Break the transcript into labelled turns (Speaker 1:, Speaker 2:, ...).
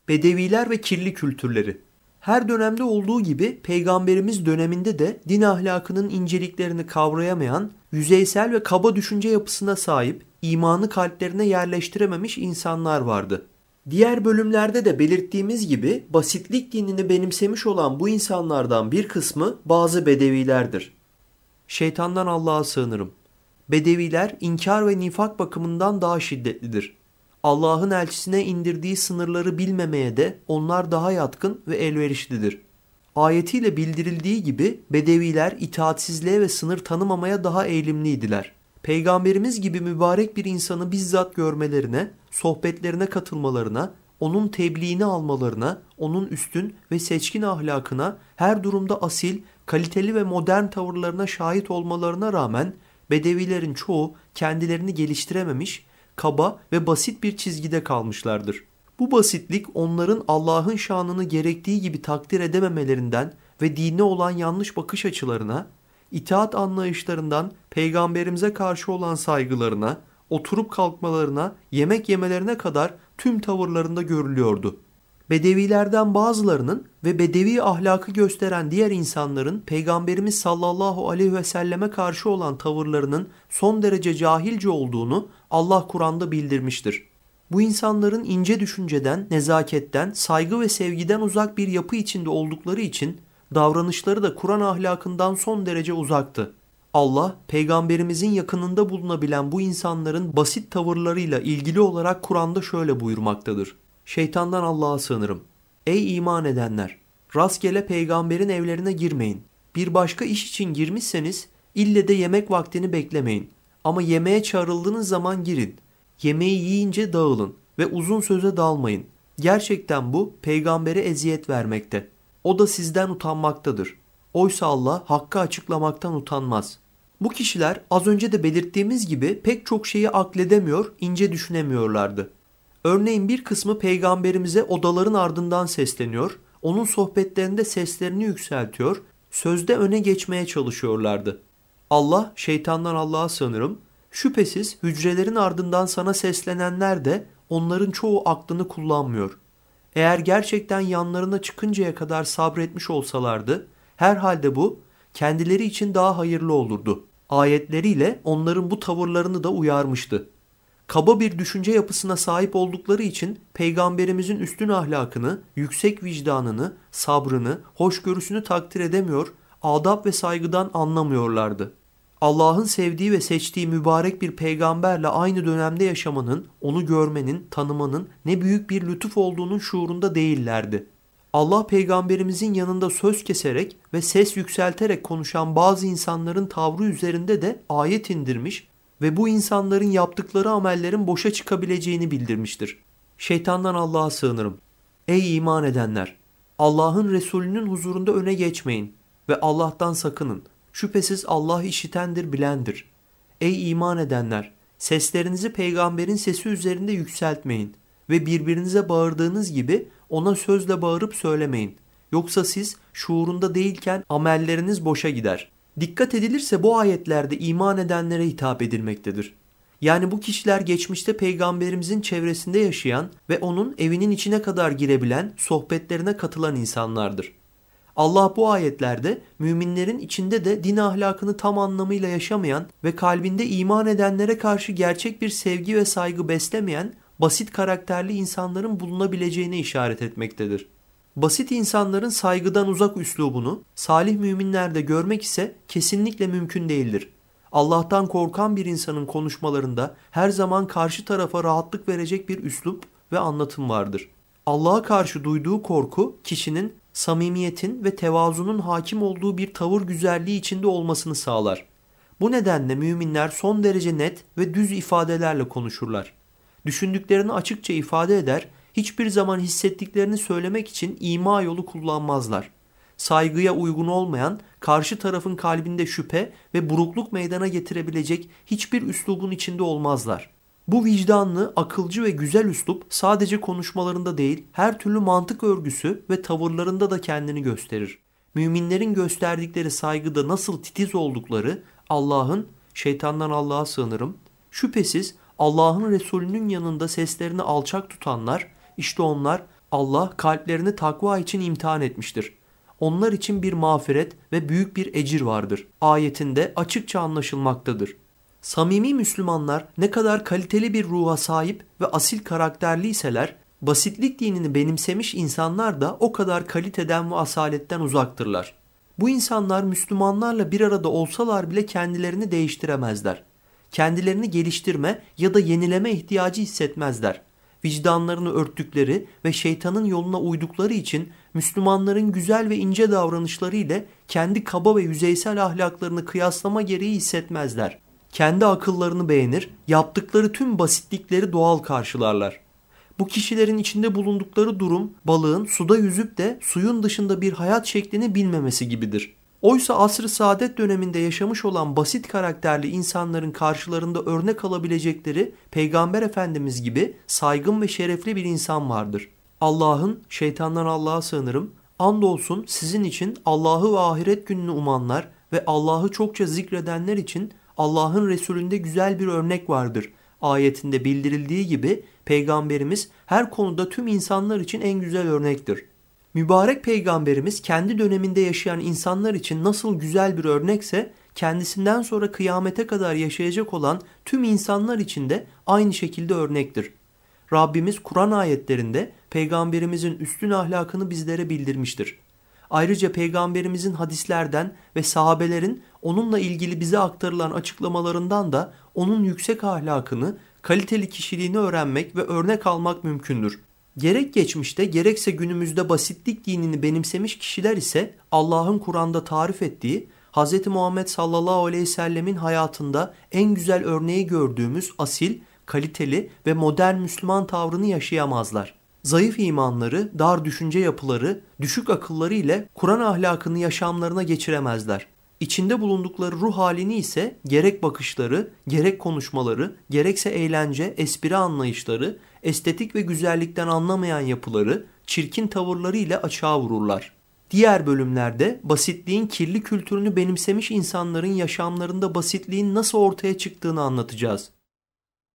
Speaker 1: Bedeviler ve kirli kültürleri. Her dönemde olduğu gibi Peygamberimiz döneminde de din ahlakının inceliklerini kavrayamayan, yüzeysel ve kaba düşünce yapısına sahip, imanı kalplerine yerleştirememiş insanlar vardı. Diğer bölümlerde de belirttiğimiz gibi basitlik dinini benimsemiş olan bu insanlardan bir kısmı bazı bedevilerdir. Şeytandan Allah'a sığınırım. Bedeviler inkar ve nifak bakımından daha şiddetlidir. Allah'ın elçisine indirdiği sınırları bilmemeye de onlar daha yatkın ve elverişlidir. Ayetiyle bildirildiği gibi bedeviler itaatsizliğe ve sınır tanımamaya daha eğilimliydiler. Peygamberimiz gibi mübarek bir insanı bizzat görmelerine, sohbetlerine katılmalarına, onun tebliğini almalarına, onun üstün ve seçkin ahlakına, her durumda asil, kaliteli ve modern tavırlarına şahit olmalarına rağmen bedevilerin çoğu kendilerini geliştirememiş, kaba ve basit bir çizgide kalmışlardır. Bu basitlik onların Allah'ın şanını gerektiği gibi takdir edememelerinden ve dine olan yanlış bakış açılarına, itaat anlayışlarından peygamberimize karşı olan saygılarına, oturup kalkmalarına, yemek yemelerine kadar tüm tavırlarında görülüyordu. Bedevilerden bazılarının ve bedevi ahlakı gösteren diğer insanların Peygamberimiz sallallahu aleyhi ve selleme karşı olan tavırlarının son derece cahilce olduğunu Allah Kur'an'da bildirmiştir. Bu insanların ince düşünceden, nezaketten, saygı ve sevgiden uzak bir yapı içinde oldukları için davranışları da Kur'an ahlakından son derece uzaktı. Allah, Peygamberimizin yakınında bulunabilen bu insanların basit tavırlarıyla ilgili olarak Kur'an'da şöyle buyurmaktadır. Şeytandan Allah'a sığınırım. Ey iman edenler! Rastgele peygamberin evlerine girmeyin. Bir başka iş için girmişseniz ille de yemek vaktini beklemeyin. Ama yemeğe çağrıldığınız zaman girin. Yemeği yiyince dağılın ve uzun söze dalmayın. Gerçekten bu peygambere eziyet vermekte. O da sizden utanmaktadır. Oysa Allah hakkı açıklamaktan utanmaz. Bu kişiler az önce de belirttiğimiz gibi pek çok şeyi akledemiyor, ince düşünemiyorlardı. Örneğin bir kısmı peygamberimize odaların ardından sesleniyor, onun sohbetlerinde seslerini yükseltiyor, sözde öne geçmeye çalışıyorlardı. Allah, şeytandan Allah'a sığınırım, şüphesiz hücrelerin ardından sana seslenenler de onların çoğu aklını kullanmıyor. Eğer gerçekten yanlarına çıkıncaya kadar sabretmiş olsalardı, herhalde bu kendileri için daha hayırlı olurdu. Ayetleriyle onların bu tavırlarını da uyarmıştı. Kaba bir düşünce yapısına sahip oldukları için peygamberimizin üstün ahlakını, yüksek vicdanını, sabrını, hoşgörüsünü takdir edemiyor, adab ve saygıdan anlamıyorlardı. Allah'ın sevdiği ve seçtiği mübarek bir peygamberle aynı dönemde yaşamanın, onu görmenin, tanımanın ne büyük bir lütuf olduğunun şuurunda değillerdi. Allah peygamberimizin yanında söz keserek ve ses yükselterek konuşan bazı insanların tavrı üzerinde de ayet indirmiş ve bu insanların yaptıkları amellerin boşa çıkabileceğini bildirmiştir. Şeytandan Allah'a sığınırım. Ey iman edenler! Allah'ın Resulünün huzurunda öne geçmeyin ve Allah'tan sakının. Şüphesiz Allah işitendir, bilendir. Ey iman edenler! Seslerinizi peygamberin sesi üzerinde yükseltmeyin ve birbirinize bağırdığınız gibi ona sözle bağırıp söylemeyin. Yoksa siz şuurunda değilken amelleriniz boşa gider. Dikkat edilirse bu ayetlerde iman edenlere hitap edilmektedir. Yani bu kişiler geçmişte peygamberimizin çevresinde yaşayan ve onun evinin içine kadar girebilen, sohbetlerine katılan insanlardır. Allah bu ayetlerde müminlerin içinde de din ahlakını tam anlamıyla yaşamayan ve kalbinde iman edenlere karşı gerçek bir sevgi ve saygı beslemeyen basit karakterli insanların bulunabileceğine işaret etmektedir. Basit insanların saygıdan uzak üslubunu salih müminlerde görmek ise kesinlikle mümkün değildir. Allah'tan korkan bir insanın konuşmalarında her zaman karşı tarafa rahatlık verecek bir üslup ve anlatım vardır. Allah'a karşı duyduğu korku kişinin samimiyetin ve tevazunun hakim olduğu bir tavır güzelliği içinde olmasını sağlar. Bu nedenle müminler son derece net ve düz ifadelerle konuşurlar. Düşündüklerini açıkça ifade eder, hiçbir zaman hissettiklerini söylemek için ima yolu kullanmazlar. Saygıya uygun olmayan, karşı tarafın kalbinde şüphe ve burukluk meydana getirebilecek hiçbir üslubun içinde olmazlar. Bu vicdanlı, akılcı ve güzel üslup sadece konuşmalarında değil, her türlü mantık örgüsü ve tavırlarında da kendini gösterir. Müminlerin gösterdikleri saygıda nasıl titiz oldukları Allah'ın, şeytandan Allah'a sığınırım, şüphesiz Allah'ın Resulü'nün yanında seslerini alçak tutanlar, işte onlar Allah kalplerini takva için imtihan etmiştir. Onlar için bir mağfiret ve büyük bir ecir vardır. Ayetinde açıkça anlaşılmaktadır. Samimi Müslümanlar ne kadar kaliteli bir ruha sahip ve asil karakterliyseler, basitlik dinini benimsemiş insanlar da o kadar kaliteden ve asaletten uzaktırlar. Bu insanlar Müslümanlarla bir arada olsalar bile kendilerini değiştiremezler. Kendilerini geliştirme ya da yenileme ihtiyacı hissetmezler. Vicdanlarını örttükleri ve şeytanın yoluna uydukları için Müslümanların güzel ve ince davranışları ile kendi kaba ve yüzeysel ahlaklarını kıyaslama gereği hissetmezler. Kendi akıllarını beğenir, yaptıkları tüm basitlikleri doğal karşılarlar. Bu kişilerin içinde bulundukları durum balığın suda yüzüp de suyun dışında bir hayat şeklini bilmemesi gibidir. Oysa asr-ı saadet döneminde yaşamış olan basit karakterli insanların karşılarında örnek alabilecekleri Peygamber Efendimiz gibi saygın ve şerefli bir insan vardır. Şeytandan Allah'a sığınırım. Andolsun sizin için Allah'ı ve ahiret gününü umanlar ve Allah'ı çokça zikredenler için Allah'ın Resulünde güzel bir örnek vardır. Ayetinde bildirildiği gibi Peygamberimiz her konuda tüm insanlar için en güzel örnektir. Mübarek Peygamberimiz kendi döneminde yaşayan insanlar için nasıl güzel bir örnekse kendisinden sonra kıyamete kadar yaşayacak olan tüm insanlar için de aynı şekilde örnektir. Rabbimiz Kur'an ayetlerinde Peygamberimizin üstün ahlakını bizlere bildirmiştir. Ayrıca Peygamberimizin hadislerden ve sahabelerin onunla ilgili bize aktarılan açıklamalarından da onun yüksek ahlakını, kaliteli kişiliğini öğrenmek ve örnek almak mümkündür. Gerek geçmişte gerekse günümüzde basitlik dinini benimsemiş kişiler ise Allah'ın Kur'an'da tarif ettiği Hz. Muhammed sallallahu aleyhi ve sellemin hayatında en güzel örneği gördüğümüz asil, kaliteli ve modern Müslüman tavrını yaşayamazlar. Zayıf imanları, dar düşünce yapıları, düşük akılları ile Kur'an ahlakını yaşamlarına geçiremezler. İçinde bulundukları ruh halini ise gerek bakışları, gerek konuşmaları, gerekse eğlence, espri anlayışları, estetik ve güzellikten anlamayan yapıları, çirkin tavırları ile açığa vururlar. Diğer bölümlerde basitliğin kirli kültürünü benimsemiş insanların yaşamlarında basitliğin nasıl ortaya çıktığını anlatacağız.